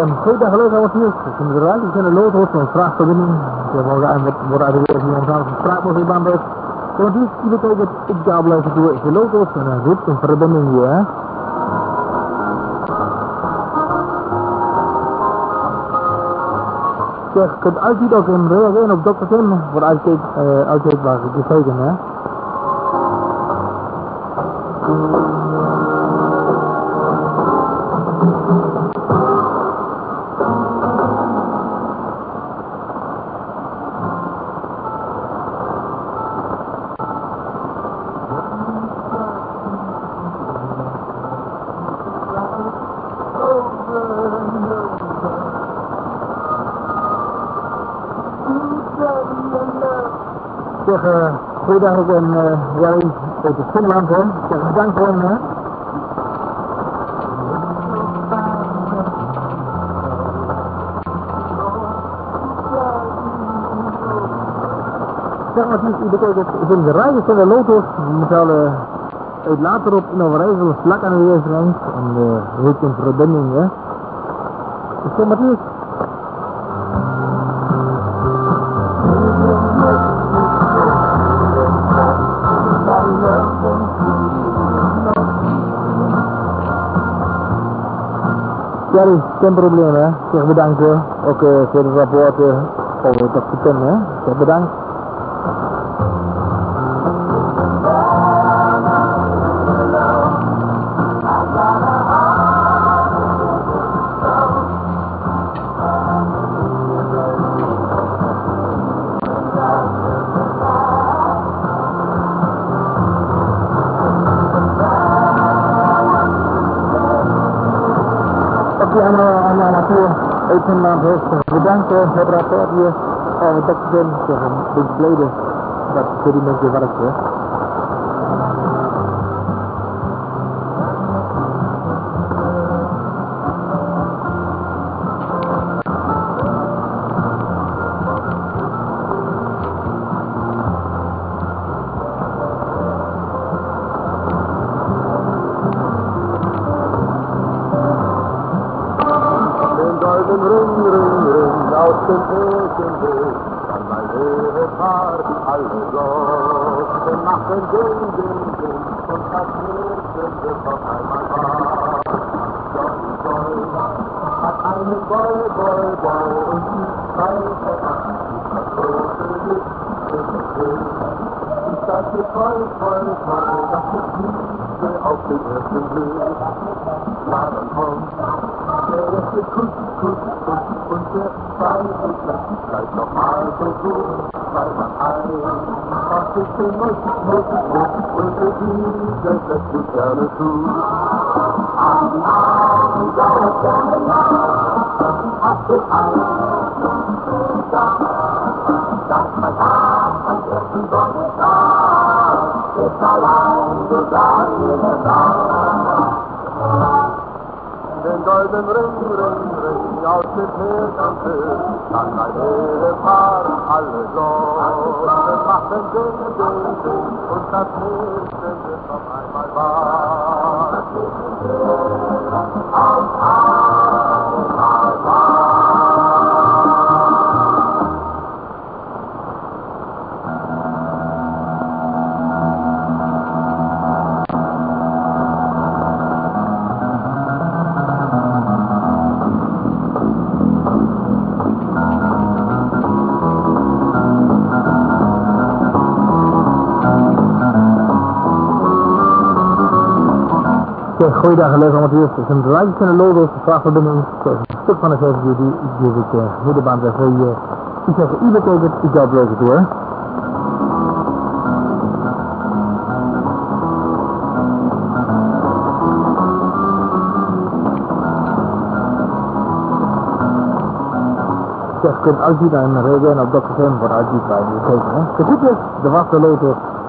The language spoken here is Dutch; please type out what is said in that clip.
Goeiedag, geloof wat nieuws. In de rij zijn de loodhoofd van vraagverbinding. Ik heb al wordt uit de wereld hier omgaan van spraakboogbaan bij. Want dus, die betekent, ik ga blijven door de loodhoofd en een roep in verbinding hier, hè. Zeg, je kunt uitzien ook in reageren op Dr. Tim, wordt uitkeekbaar gekeken, hè. Zeg, goeiedag ook en Jerry uit het Finland, hè. Zeg, bedankt voor hem, hè. Zeg maar, die betekent, in de rijen zijn de loodhoofd, die moeten uit later op in Overijssel vlak aan de weersgrens en de route in verbinding, hè. Zeg maar, die Jerry, geen probleem, hè. Zeg bedankt, hè. Ook voor het rapport over het Tim, hè. Zeg bedankt. Aan de natuur uit Finland heeft bedankt voor het rapport hier over Dr. Tim. Zeg een beetje geleden dat voor die mensen werkt, hè. Ring, aus dem Weg, an mein Ehepaar, alle Glocken machen Ding, und das Mädchen wird noch einmal wahr. Joy, hat einen Boy, und die Scheiße an, das große Licht in den Himmel. Ich sagte voll, dass ich liebe auf den ersten Blick. Ja, dann kommt der erste Kuss, und der zweite bleibt noch mal so gut, weil man was ich denn muss, und für diese lässt mich gerne zu. An die Augen dauert gerne nach, hast du gesagt, dass mein Tag am ersten Sonnentag ist allein sogar jede Nacht. Den goldenen Ring aus dem Herzen an mein Ehepaar alle Glocken machen Ding, und das Mädchen wird noch einmal wahr. Auf einmal wahr. Goeiedag, leuke amateurs. Het is een rijtje van de logo's, de vraagverbinding. Een stuk van de gegeven die geef ik middenbaan bij voor je. Ik zeg, u betekent, ik ga blozen door. Zeg, je kunt uitzien en reageren op Dr. Tim, wordt uitzien bij de gekeken, hè. De goed is, de wacht de loodhoofd.